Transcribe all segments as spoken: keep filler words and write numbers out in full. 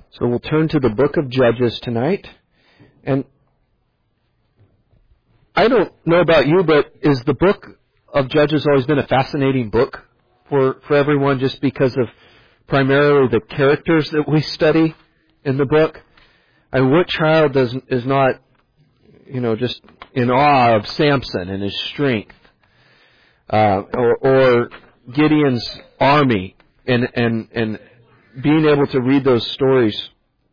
So we'll turn to the book of Judges tonight. And I don't know about you, but is the book of Judges always been a fascinating book for, for everyone just because of primarily the characters that we study in the book? I mean, what child does, is not, you know, just in awe of Samson and his strength, uh, or, or Gideon's army and, and, and being able to read those stories.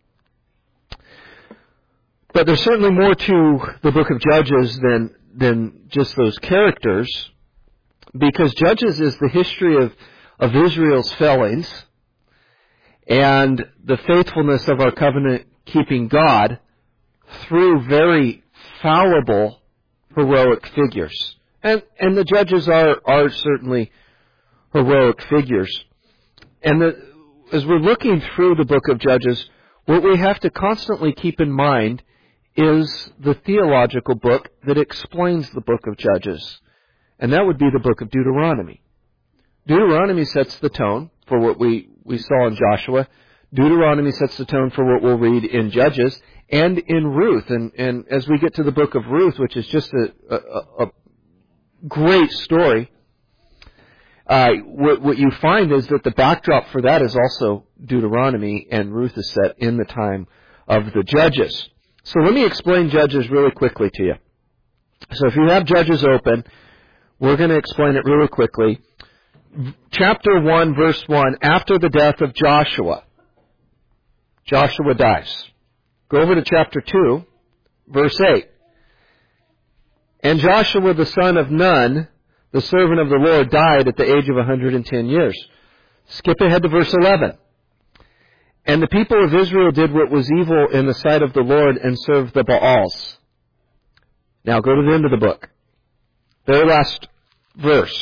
But there's certainly more to the book of Judges than than just those characters, because Judges is the history of, of Israel's failings and the faithfulness of our covenant-keeping God through very fallible, heroic figures. And and the Judges are, are certainly heroic figures. And the As we're looking through the book of Judges, what we have to constantly keep in mind is the theological book that explains the book of Judges. And that would be the book of Deuteronomy. Deuteronomy sets the tone for what we, we saw in Joshua. Deuteronomy sets the tone for what we'll read in Judges and in Ruth. And, and as we get to the book of Ruth, which is just a, a, a great story, Uh, what, what you find is that the backdrop for that is also Deuteronomy, and Ruth is set in the time of the Judges. So let me explain Judges really quickly to you. So if you have Judges open, we're going to explain it really quickly. Chapter one, verse one, after the death of Joshua, Joshua dies. Go over to chapter two, verse eight. And Joshua the son of Nun, the servant of the Lord, died at the age of one hundred ten years. Skip ahead to verse eleven. And the people of Israel did what was evil in the sight of the Lord and served the Baals. Now go to the end of the book. Very last verse.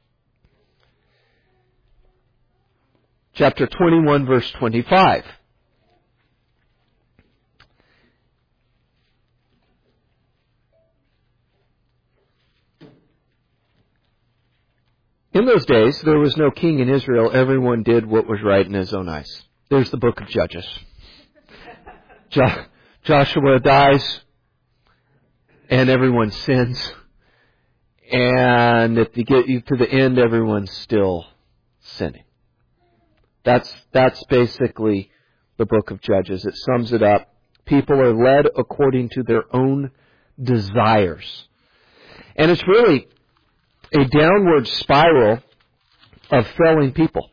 Chapter twenty-one, verse twenty-five. In those days, there was no king in Israel. Everyone did what was right in his own eyes. There's the book of Judges. Jo- Joshua dies, and everyone sins. And if you get to the end, everyone's still sinning. That's, that's basically the book of Judges. It sums it up. People are led according to their own desires. And it's really a downward spiral of failing people.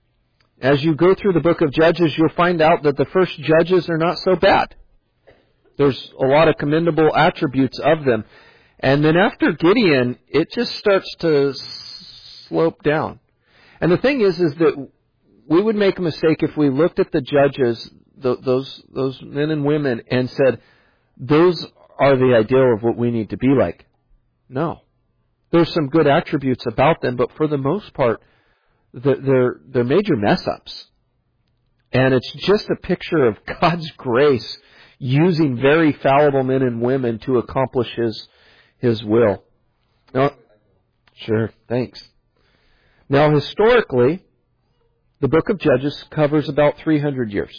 As you go through the book of Judges, you'll find out that the first judges are not so bad. There's a lot of commendable attributes of them. And then after Gideon, it just starts to slope down. And the thing is, is that we would make a mistake if we looked at the judges, those, those men and women, and said, those are the ideal of what we need to be like. No. There's some good attributes about them, but for the most part, they're, they're major mess-ups. And it's just a picture of God's grace using very fallible men and women to accomplish His, His will. Now, sure, thanks. Now, historically, the book of Judges covers about three hundred years.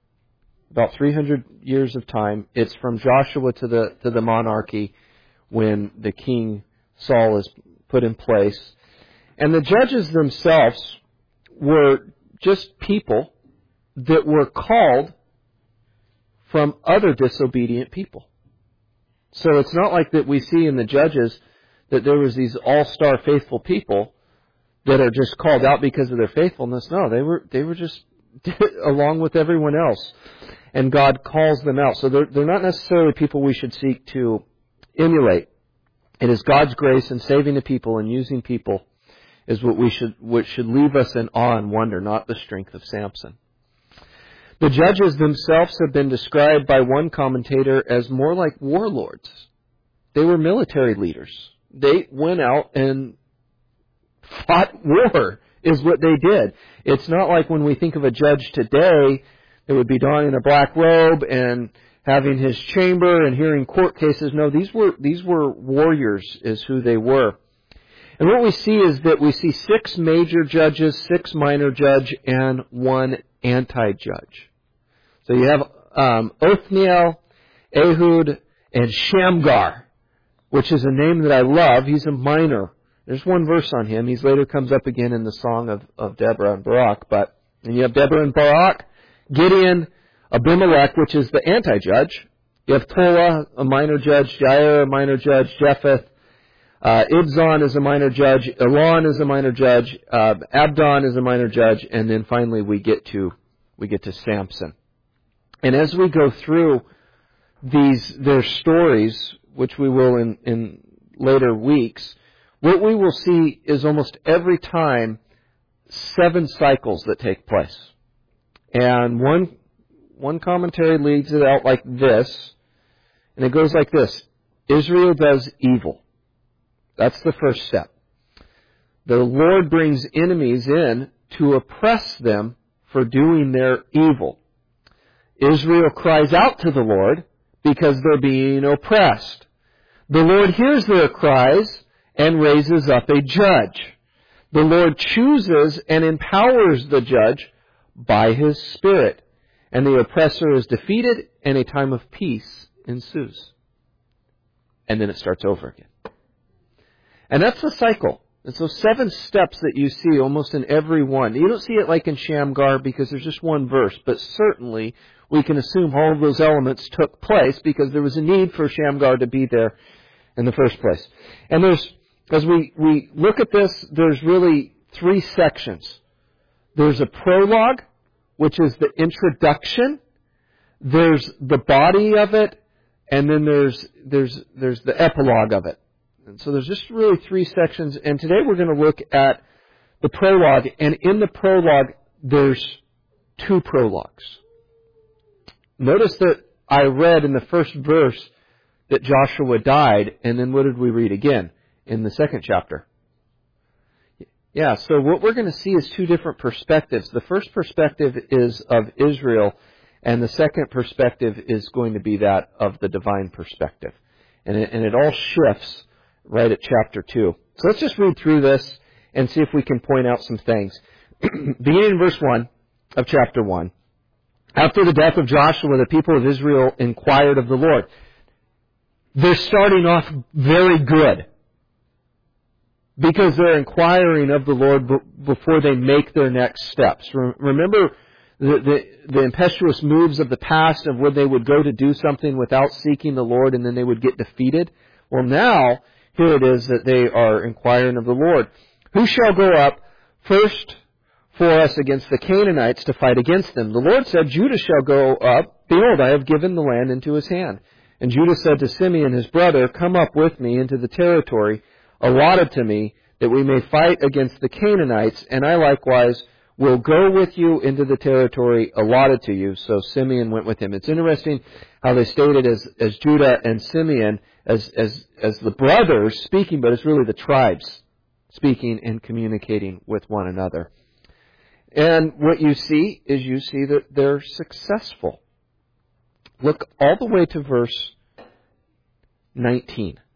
About three hundred years of time. It's from Joshua to the, to the monarchy when the king Saul is put in place. And the judges themselves were just people that were called from other disobedient people. So it's not like that we see in the judges that there was these all-star faithful people that are just called out because of their faithfulness. No, they were they were just along with everyone else. And God calls them out. So they're, they're not necessarily people we should seek to emulate. It is God's grace in saving the people and using people is what we should, what should leave us in awe and wonder, not the strength of Samson. The judges themselves have been described by one commentator as more like warlords. They were military leaders. They went out and fought war, is what they did. It's not like when we think of a judge today, it would be donning a black robe and having his chamber and hearing court cases. No, these were these were warriors is who they were. And what we see is that we see six major judges, six minor judge, and one anti-judge. So you have um, Othniel, Ehud, and Shamgar, which is a name that I love. He's a minor. There's one verse on him. He later comes up again in the song of, of Deborah and Barak. But and you have Deborah and Barak, Gideon, Abimelech, which is the anti-judge. You have Tola, a minor judge, Jair, a minor judge, Jephthah, uh, Ibzan is a minor judge, Elon is a minor judge, uh, Abdon is a minor judge, and then finally we get to we get to Samson. And as we go through these their stories, which we will in, in later weeks, what we will see is almost every time seven cycles that take place. And one one commentary leads it out like this, and it goes like this. Israel does evil. That's the first step. The Lord brings enemies in to oppress them for doing their evil. Israel cries out to the Lord because they're being oppressed. The Lord hears their cries and raises up a judge. The Lord chooses and empowers the judge by His Spirit. And the oppressor is defeated and a time of peace ensues. And then it starts over again. And that's the cycle. It's those seven steps that you see almost in every one. You don't see it like in Shamgar because there's just one verse, but certainly we can assume all of those elements took place because there was a need for Shamgar to be there in the first place. And there's, as we, we look at this, there's really three sections. There's a prologue, which is the introduction. There's the body of it, and then there's there's there's the epilogue of it. And so there's just really three sections. And today we're going to look at the prologue. And in the prologue, there's two prologues. Notice that I read in the first verse that Joshua died, and then what did we read again in the second chapter? Yeah, so what we're going to see is two different perspectives. The first perspective is of Israel, and the second perspective is going to be that of the divine perspective. And it, and it all shifts right at chapter two. So let's just read through this and see if we can point out some things. Beginning in verse one of chapter one. After the death of Joshua, the people of Israel inquired of the Lord. They're starting off very good, because they're inquiring of the Lord b- before they make their next steps. Re- remember the, the, the impetuous moves of the past of when they would go to do something without seeking the Lord and then they would get defeated? Well, now, here it is that they are inquiring of the Lord. Who shall go up first for us against the Canaanites to fight against them? The Lord said, Judah shall go up. Behold, I have given the land into his hand. And Judah said to Simeon his brother, Come up with me into the territory allotted to me, that we may fight against the Canaanites, and I likewise will go with you into the territory allotted to you. So Simeon went with him. It's interesting how they stated as, as Judah and Simeon as, as, as the brothers speaking, but it's really the tribes speaking and communicating with one another. And what you see is you see that they're successful. Look all the way to verse nineteen.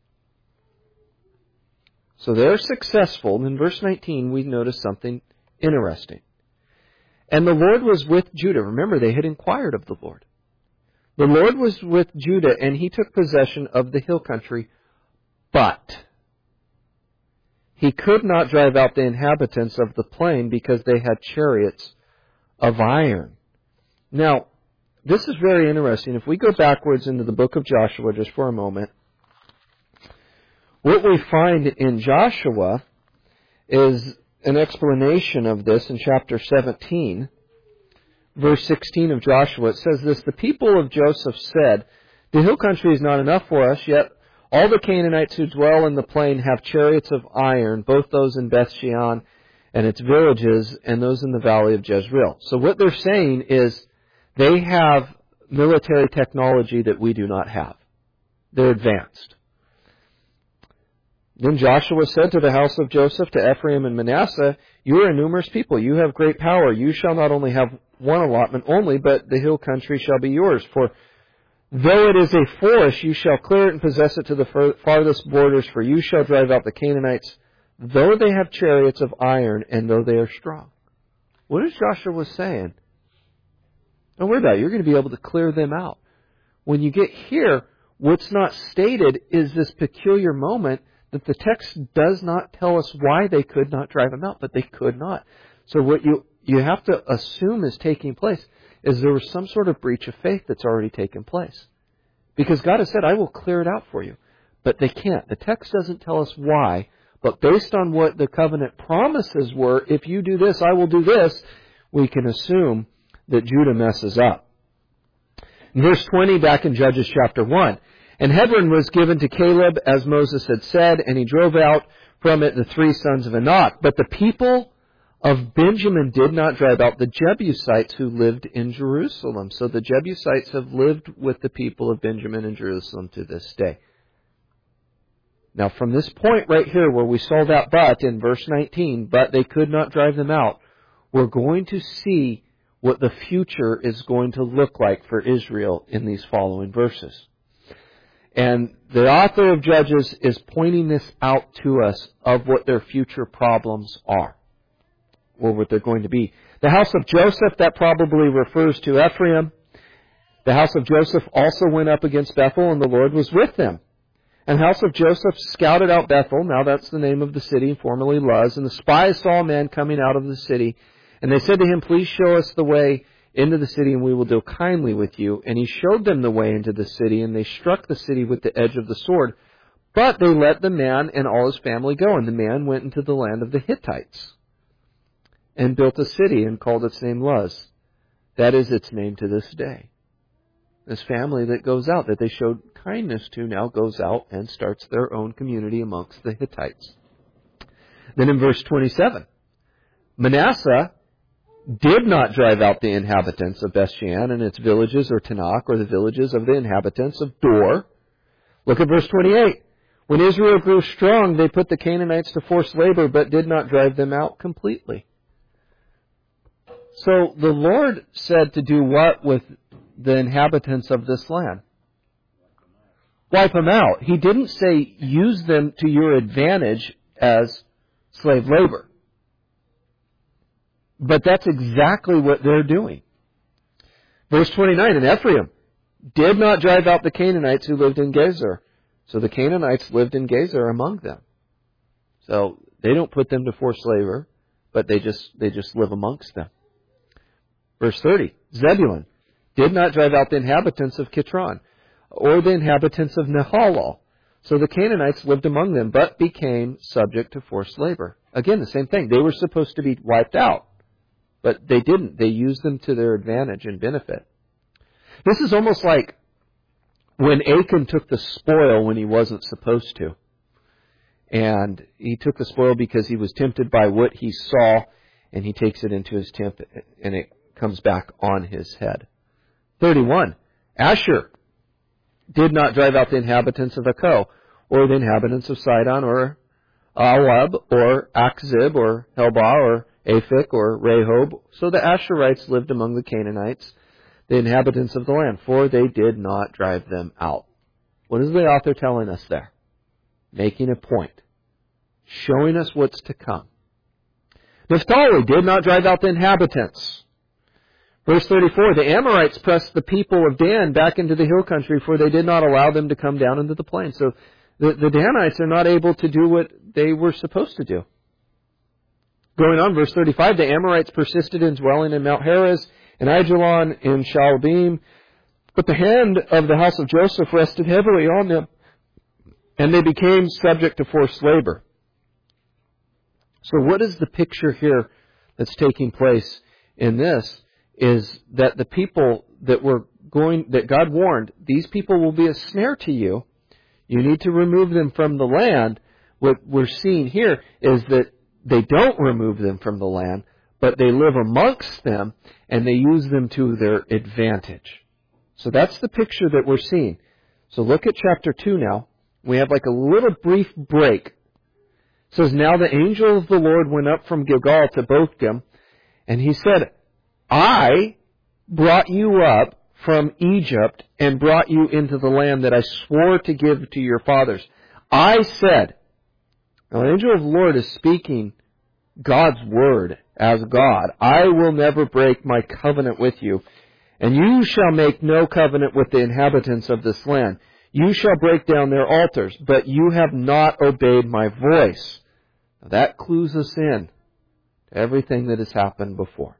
So they're successful. And in verse nineteen, we notice something interesting. And the Lord was with Judah. Remember, they had inquired of the Lord. The Lord was with Judah, and he took possession of the hill country. But he could not drive out the inhabitants of the plain because they had chariots of iron. Now, this is very interesting. If we go backwards into the book of Joshua just for a moment, what we find in Joshua is an explanation of this in chapter seventeen, verse sixteen of Joshua. It says this, The people of Joseph said, The hill country is not enough for us, yet all the Canaanites who dwell in the plain have chariots of iron, both those in Beth-shean and its villages, and those in the valley of Jezreel. So what they're saying is they have military technology that we do not have. They're advanced. Then Joshua said to the house of Joseph, to Ephraim and Manasseh, You are a numerous people. You have great power. You shall not only have one allotment only, but the hill country shall be yours. For though it is a forest, you shall clear it and possess it to the farthest borders. For you shall drive out the Canaanites, though they have chariots of iron, and though they are strong. What is Joshua saying? Don't worry about it. You're going to be able to clear them out. When you get here, what's not stated is this peculiar moment that the text does not tell us why they could not drive them out, but they could not. So what you, you have to assume is taking place is there was some sort of breach of faith that's already taken place. Because God has said, I will clear it out for you. But they can't. The text doesn't tell us why, but based on what the covenant promises were, if you do this, I will do this, we can assume that Judah messes up. In verse twenty, back in Judges chapter one, and Hebron was given to Caleb, as Moses had said, and he drove out from it the three sons of Anak. But the people of Benjamin did not drive out the Jebusites who lived in Jerusalem. So the Jebusites have lived with the people of Benjamin in Jerusalem to this day. Now from this point right here where we saw that but in verse nineteen, but they could not drive them out, we're going to see what the future is going to look like for Israel in these following verses. And the author of Judges is pointing this out to us of what their future problems are, or what they're going to be. The house of Joseph, that probably refers to Ephraim. The house of Joseph also went up against Bethel, and the Lord was with them. And the house of Joseph scouted out Bethel, now that's the name of the city, formerly Luz, and the spies saw a man coming out of the city, and they said to him, please show us the way into the city, and we will deal kindly with you. And he showed them the way into the city, and they struck the city with the edge of the sword. But they let the man and all his family go, and the man went into the land of the Hittites, and built a city, and called its name Luz. That is its name to this day. This family that goes out, that they showed kindness to, now goes out and starts their own community amongst the Hittites. Then in verse twenty-seven, Manasseh did not drive out the inhabitants of Bethshan and its villages, or Tanakh, or the villages of the inhabitants of Dor. Look at verse twenty-eight. When Israel grew strong, they put the Canaanites to forced labor, but did not drive them out completely. So the Lord said to do what with the inhabitants of this land? Wipe them out. He didn't say use them to your advantage as slave labor. But that's exactly what they're doing. Verse twenty-nine, and Ephraim did not drive out the Canaanites who lived in Gezer. So the Canaanites lived in Gezer among them. So they don't put them to forced labor, but they just they just live amongst them. Verse thirty, Zebulun did not drive out the inhabitants of Kitron, or the inhabitants of Nehalal. So the Canaanites lived among them, but became subject to forced labor. Again, the same thing. They were supposed to be wiped out, but they didn't. They used them to their advantage and benefit. This is almost like when Achan took the spoil when he wasn't supposed to. And he took the spoil because he was tempted by what he saw, and he takes it into his tent, and it comes back on his head. thirty-one. Asher did not drive out the inhabitants of Akko, or the inhabitants of Sidon, or Alab, or Akzib, or Helbah, or Aphik, or Rehob. So the Asherites lived among the Canaanites, the inhabitants of the land, for they did not drive them out. What is the author telling us there? Making a point. Showing us what's to come. Naphtali did not drive out the inhabitants. Verse thirty-four, the Amorites pressed the people of Dan back into the hill country, for they did not allow them to come down into the plain. So the, the Danites are not able to do what they were supposed to do. Going on, verse thirty-five, the Amorites persisted in dwelling in Mount Heres, and Aijalon, in Shaalbim, but the hand of the house of Joseph rested heavily on them, and they became subject to forced labor. So what is the picture here that's taking place in this? Is that the people that were going, that God warned, these people will be a snare to you. You need to remove them from the land. What we're seeing here is that they don't remove them from the land, but they live amongst them and they use them to their advantage. So that's the picture that we're seeing. So look at chapter two now. We have like a little brief break. It says, now the angel of the Lord went up from Gilgal to Bochim, and he said, I brought you up from Egypt and brought you into the land that I swore to give to your fathers. I said, now the angel of the Lord is speaking God's word as God. I will never break my covenant with you, And you shall make no covenant with the inhabitants of this land. You shall break down their altars, but you have not obeyed my voice. Now that clues us in to everything that has happened before.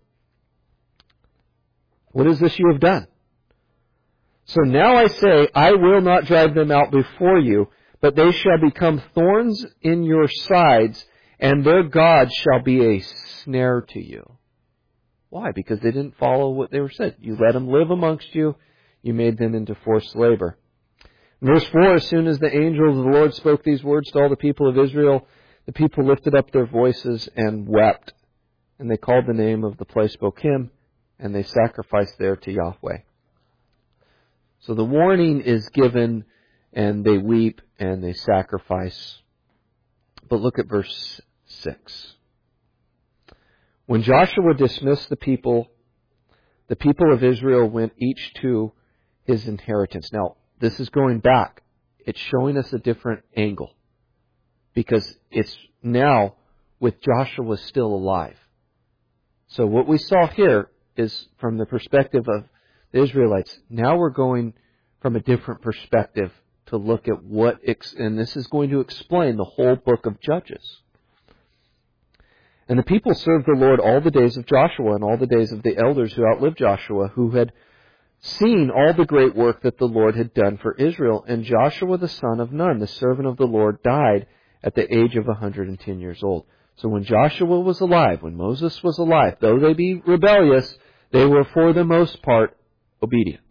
What is this you have done? So now I say, I will not drive them out before you, but they shall become thorns in your sides, and their gods shall be a snare to you. Why? Because they didn't follow what they were said. You let them live amongst you. You made them into forced labor. Verse four, as soon as the angel of the Lord spoke these words to all the people of Israel, the people lifted up their voices and wept. And they called the name of the place Bochim, and they sacrificed there to Yahweh. So the warning is given, and they weep, and they sacrifice. But look at verse six. When Joshua dismissed the people, the people of Israel went each to his inheritance. Now, this is going back. It's showing us a different angle. Because it's now with Joshua still alive. So what we saw here is from the perspective of the Israelites. Now we're going from a different perspective to look at what, and this is going to explain the whole book of Judges. And the people served the Lord all the days of Joshua and all the days of the elders who outlived Joshua, who had seen all the great work that the Lord had done for Israel. And Joshua the son of Nun, the servant of the Lord, died at the age of one hundred ten years old. So when Joshua was alive, when Moses was alive, though they be rebellious, they were for the most part obedient.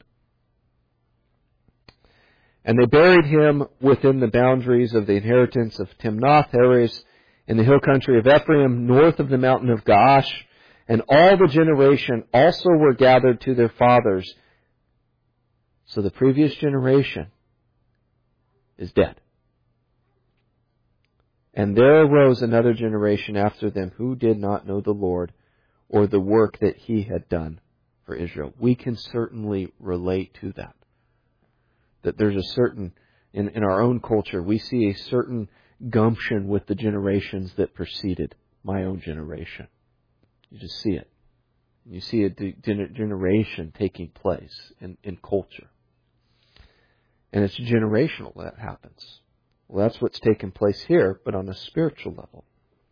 And they buried him within the boundaries of the inheritance of Timnath Heres in the hill country of Ephraim, north of the mountain of Gaash. And all the generation also were gathered to their fathers. So the previous generation is dead. And there arose another generation after them who did not know the Lord or the work that He had done for Israel. We can certainly relate to that. That there's a certain, in, in our own culture, we see a certain gumption with the generations that preceded my own generation. You just see it. You see a generation taking place in, in culture. And it's generational that happens. Well, that's what's taken place here, but on a spiritual level.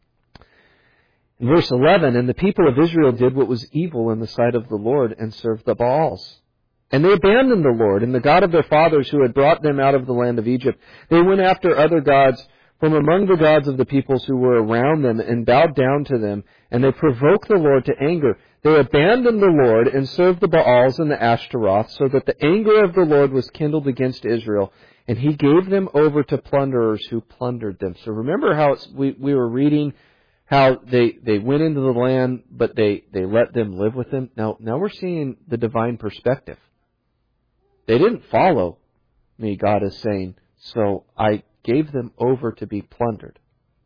In verse eleven, and the people of Israel did what was evil in the sight of the Lord and served the Baals. And they abandoned the Lord and the God of their fathers who had brought them out of the land of Egypt. They went after other gods from among the gods of the peoples who were around them and bowed down to them. And they provoked the Lord to anger. They abandoned the Lord and served the Baals and the Ashtaroth, so that the anger of the Lord was kindled against Israel. And He gave them over to plunderers who plundered them. So remember how it's, we, we were reading how they, they went into the land, but they, they let them live with them. Now, now we're seeing the divine perspective. They didn't follow me, God is saying, so I gave them over to be plundered.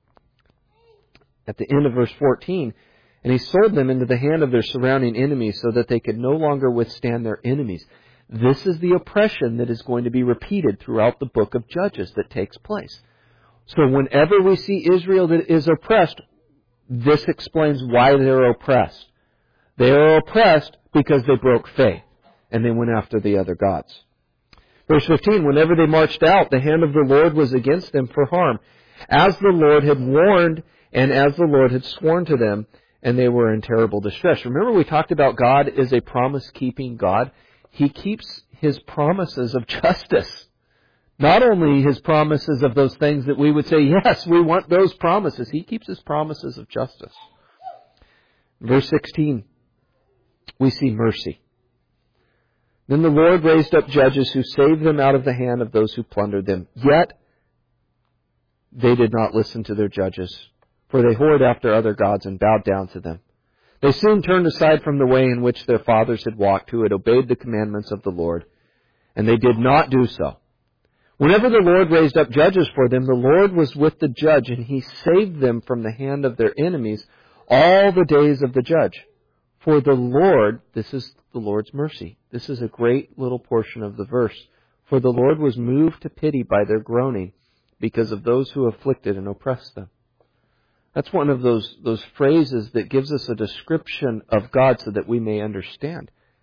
At the end of verse fourteen, and He sold them into the hand of their surrounding enemies so that they could no longer withstand their enemies. This is the oppression that is going to be repeated throughout the book of Judges that takes place. So whenever we see Israel that is oppressed, this explains why they're oppressed. They are oppressed because they broke faith and they went after the other gods. Verse fifteen, whenever they marched out, the hand of the Lord was against them for harm, as the Lord had warned and as the Lord had sworn to them, and they were in terrible distress. Remember we talked about God is a promise-keeping God. He keeps His promises of justice. Not only His promises of those things that we would say, yes, we want those promises. He keeps His promises of justice. Verse sixteen, we see mercy. Then the Lord raised up judges who saved them out of the hand of those who plundered them. Yet they did not listen to their judges, for they whored after other gods and bowed down to them. They soon turned aside from the way in which their fathers had walked, who had obeyed the commandments of the Lord, and they did not do so. Whenever the Lord raised up judges for them, the Lord was with the judge, and He saved them from the hand of their enemies all the days of the judge. For the Lord, this is the Lord's mercy. This is a great little portion of the verse. For the Lord was moved to pity by their groaning because of those who afflicted and oppressed them. That's one of those, those phrases that gives us a description of God so that we may understand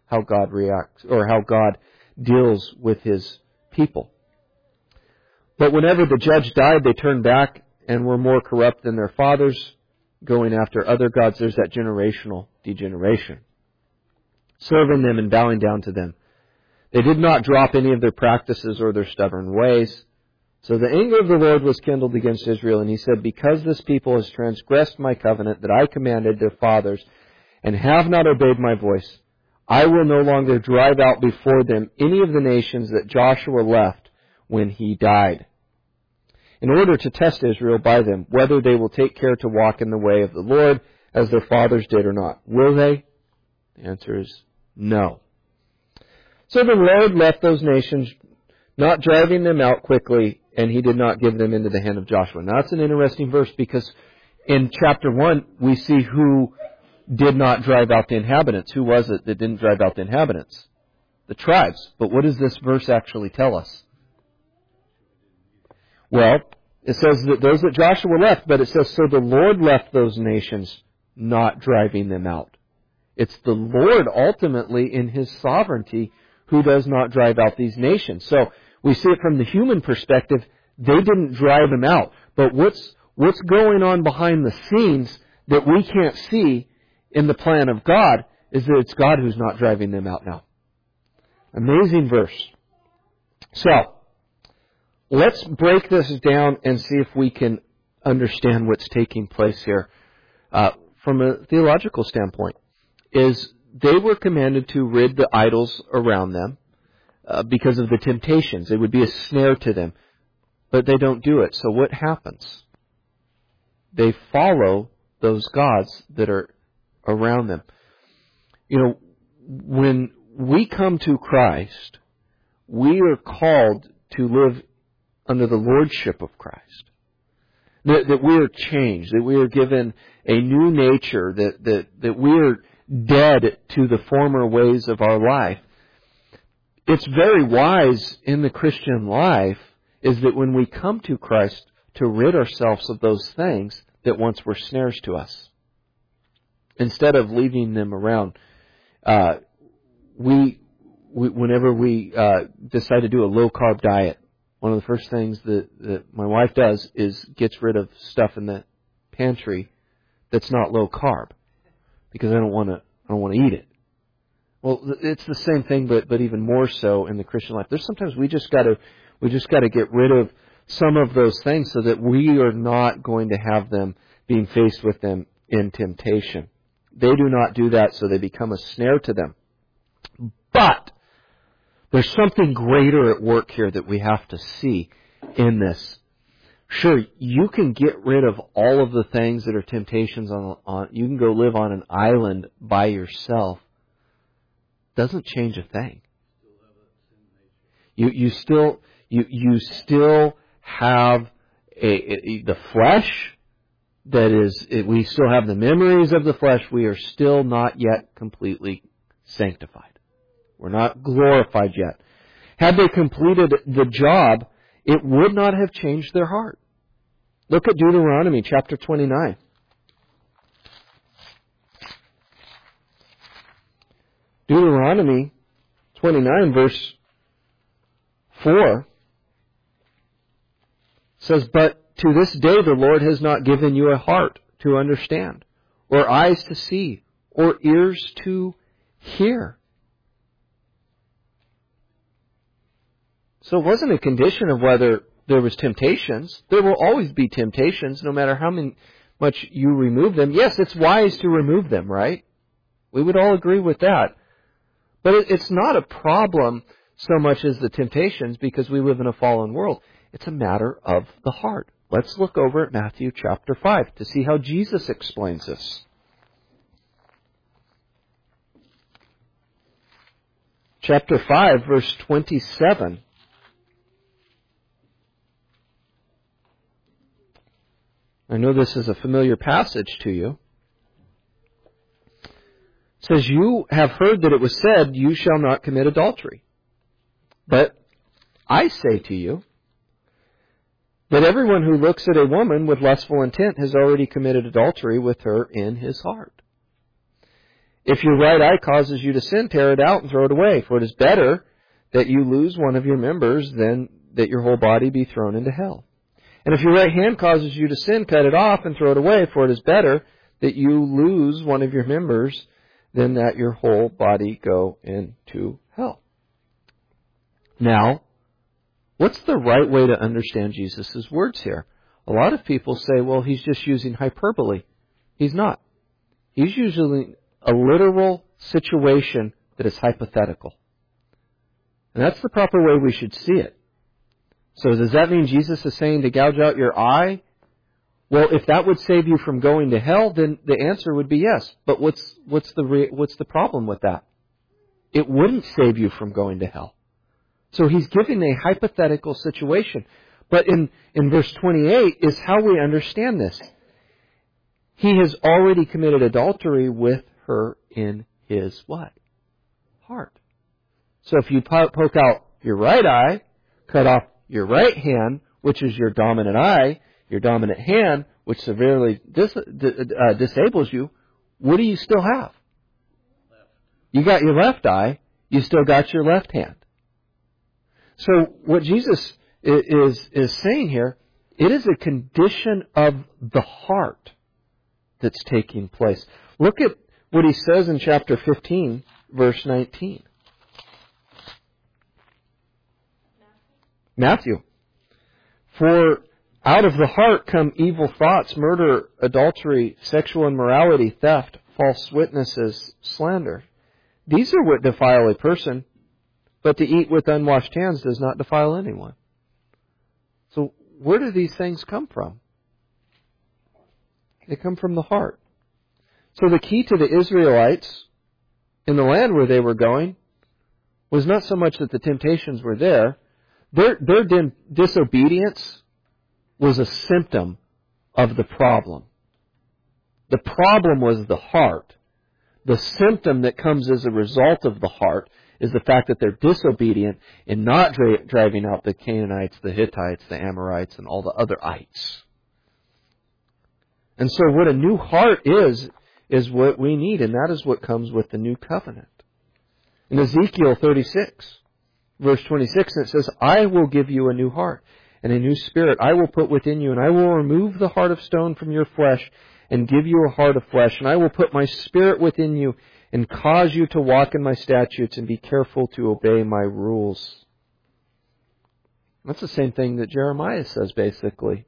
how God reacts, or how God deals with His people. But whenever the judge died, they turned back and were more corrupt than their fathers, going after other gods. There's that generational degeneration. Serving them and bowing down to them. They did not drop any of their practices or their stubborn ways. So the anger of the Lord was kindled against Israel, and He said, because this people has transgressed my covenant that I commanded their fathers, and have not obeyed my voice, I will no longer drive out before them any of the nations that Joshua left when he died, in order to test Israel by them, whether they will take care to walk in the way of the Lord as their fathers did or not. Will they? The answer is no. So the Lord left those nations, not driving them out quickly, and He did not give them into the hand of Joshua. Now that's an interesting verse, because in chapter one we see who did not drive out the inhabitants. Who was it that didn't drive out the inhabitants? The tribes. But what does this verse actually tell us? Well, it says that those that Joshua left, but it says, so the Lord left those nations, not driving them out. It's the Lord ultimately in His sovereignty who does not drive out these nations. So we see it from the human perspective. They didn't drive them out. But what's, what's going on behind the scenes that we can't see in the plan of God is that it's God who's not driving them out now. Amazing verse. So, let's break this down and see if we can understand what's taking place here. Uh, from a theological standpoint, is they were commanded to rid the idols around them uh, because of the temptations. It would be a snare to them. But they don't do it. So what happens? They follow those gods that are around them. You know, when we come to Christ, we are called to live under the lordship of Christ. That, that we are changed, that we are given a new nature, that, that, that we are dead to the former ways of our life. It's very wise in the Christian life is that when we come to Christ to rid ourselves of those things that once were snares to us, instead of leaving them around, uh, we, we whenever we uh, decide to do a low-carb diet, one of the first things that, that my wife does is gets rid of stuff in the pantry that's not low carb, because I don't want to. I don't want to eat it. Well, it's the same thing, but but even more so in the Christian life. There's sometimes we just got to we just got to get rid of some of those things so that we are not going to have them being faced with them in temptation. They do not do that, so they become a snare to them. But there's something greater at work here that we have to see in this. Sure, you can get rid of all of the things that are temptations on, on you can go live on an island by yourself. Doesn't change a thing. You you still you you still have a, a the flesh that is it, we still have the memories of the flesh. We are still not yet completely sanctified. We're not glorified yet. Had they completed the job, it would not have changed their heart. Look at Deuteronomy chapter twenty-nine. Deuteronomy twenty-nine verse four says, but to this day the Lord has not given you a heart to understand, or eyes to see, or ears to hear. So it wasn't a condition of whether there was temptations. There will always be temptations, no matter how many, much you remove them. Yes, it's wise to remove them, right? We would all agree with that. But it, it's not a problem so much as the temptations, because we live in a fallen world. It's a matter of the heart. Let's look over at Matthew chapter five to see how Jesus explains this. Chapter five, verse twenty-seven. I know this is a familiar passage to you. It says, you have heard that it was said, you shall not commit adultery. But I say to you that everyone who looks at a woman with lustful intent has already committed adultery with her in his heart. If your right eye causes you to sin, tear it out and throw it away. For it is better that you lose one of your members than that your whole body be thrown into hell. And if your right hand causes you to sin, cut it off and throw it away. For it is better that you lose one of your members than that your whole body go into hell. Now, what's the right way to understand Jesus' words here? A lot of people say, well, he's just using hyperbole. He's not. He's using a literal situation that is hypothetical. And that's the proper way we should see it. So does that mean Jesus is saying to gouge out your eye? Well, if that would save you from going to hell, then the answer would be yes. But what's what's the re- what's the problem with that? It wouldn't save you from going to hell. So he's giving a hypothetical situation. But in, in verse twenty-eight is how we understand this. He has already committed adultery with her in his what? Heart. So if you poke out your right eye, cut off your right hand, which is your dominant eye, your dominant hand, which severely dis- uh, disables you, what do you still have? You got your left eye, you still got your left hand. So what Jesus is, is saying here, it is a condition of the heart that's taking place. Look at what he says in chapter fifteen, verse nineteen. Matthew. For out of the heart come evil thoughts, murder, adultery, sexual immorality, theft, false witnesses, slander. These are what defile a person, but to eat with unwashed hands does not defile anyone. So where do these things come from? They come from the heart. So the key to the Israelites in the land where they were going was not so much that the temptations were there. Their, their disobedience was a symptom of the problem. The problem was the heart. The symptom that comes as a result of the heart is the fact that they're disobedient in not dra- driving out the Canaanites, the Hittites, the Amorites, and all the other ites. And so what a new heart is, is what we need, and that is what comes with the new covenant. In Ezekiel thirty-six, verse twenty-six, it says, I will give you a new heart, and a new spirit I will put within you, and I will remove the heart of stone from your flesh, and give you a heart of flesh, and I will put my spirit within you, and cause you to walk in my statutes, and be careful to obey my rules. That's the same thing that Jeremiah says, basically.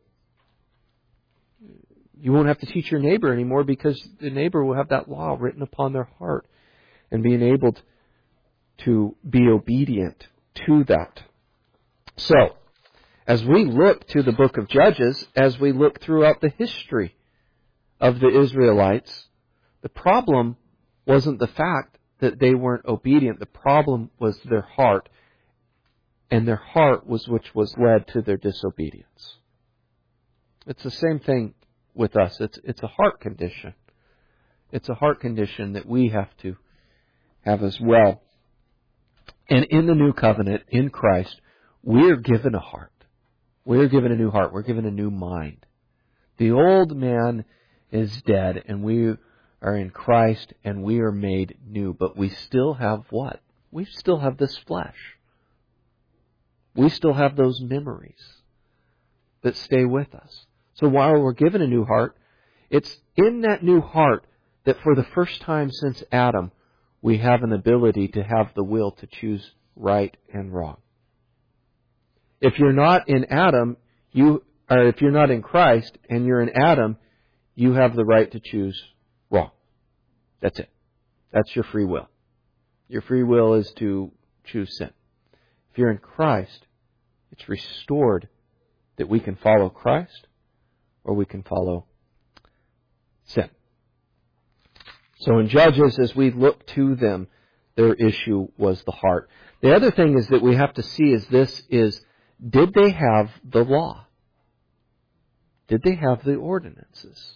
You won't have to teach your neighbor anymore because the neighbor will have that law written upon their heart and being able to be obedient to that. So, as we look to the book of Judges, as we look throughout the history of the Israelites, the problem wasn't the fact that they weren't obedient. The problem was their heart, and their heart was which was led to their disobedience. It's the same thing with us. It's it's a heart condition. It's a heart condition that we have to have as well. And in the new covenant, in Christ, we're given a heart. We're given a new heart. We're given a new mind. The old man is dead, and we are in Christ, and we are made new. But we still have what? We still have this flesh. We still have those memories that stay with us. So while we're given a new heart, it's in that new heart that for the first time since Adam, we have an ability to have the will to choose right and wrong. If you're not in Adam, you or if you're not in Christ and you're in Adam, you have the right to choose wrong. That's it. That's your free will. Your free will is to choose sin. If you're in Christ, it's restored that we can follow Christ or we can follow sin. So in Judges, as we look to them, their issue was the heart. The other thing is that we have to see is this is, did they have the law? Did they have the ordinances?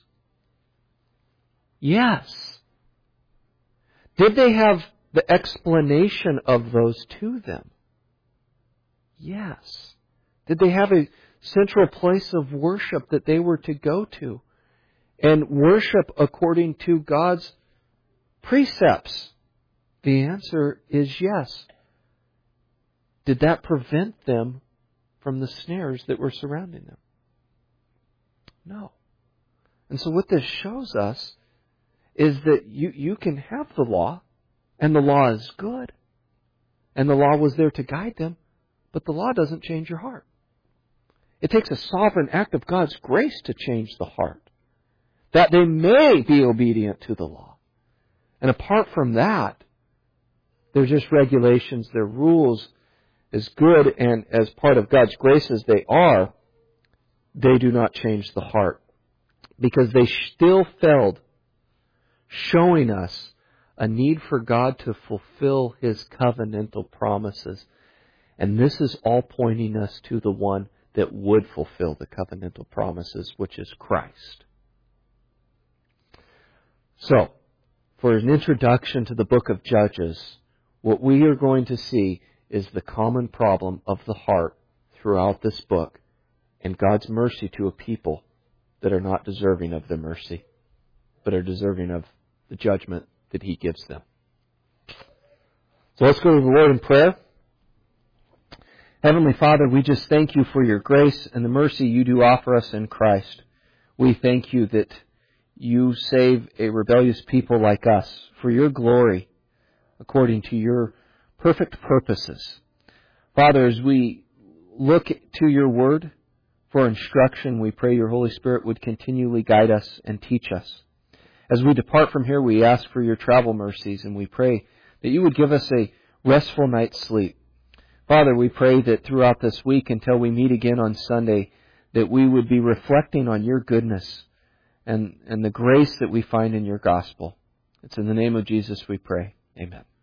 Yes. Did they have the explanation of those to them? Yes. Did they have a central place of worship that they were to go to and worship according to God's precepts? The answer is yes. Did that prevent them from the snares that were surrounding them? No. And so what this shows us is that you, you can have the law, and the law is good, and the law was there to guide them, but the law doesn't change your heart. It takes a sovereign act of God's grace to change the heart, that they may be obedient to the law. And apart from that, they're just regulations, they're rules. As good and as part of God's grace as they are, they do not change the heart, because they still failed, showing us a need for God to fulfill His covenantal promises. And this is all pointing us to the one that would fulfill the covenantal promises, which is Christ. So, for an introduction to the book of Judges, what we are going to see is the common problem of the heart throughout this book, and God's mercy to a people that are not deserving of the mercy, but are deserving of the judgment that He gives them. So let's go to the Lord in prayer. Heavenly Father, we just thank You for Your grace and the mercy You do offer us in Christ. We thank You that You save a rebellious people like us for Your glory, according to Your perfect purposes. Father, as we look to Your Word for instruction, we pray Your Holy Spirit would continually guide us and teach us. As we depart from here, we ask for Your travel mercies, and we pray that You would give us a restful night's sleep. Father, we pray that throughout this week, until we meet again on Sunday, that we would be reflecting on Your goodness and, and the grace that we find in Your gospel. It's in the name of Jesus we pray. Amen.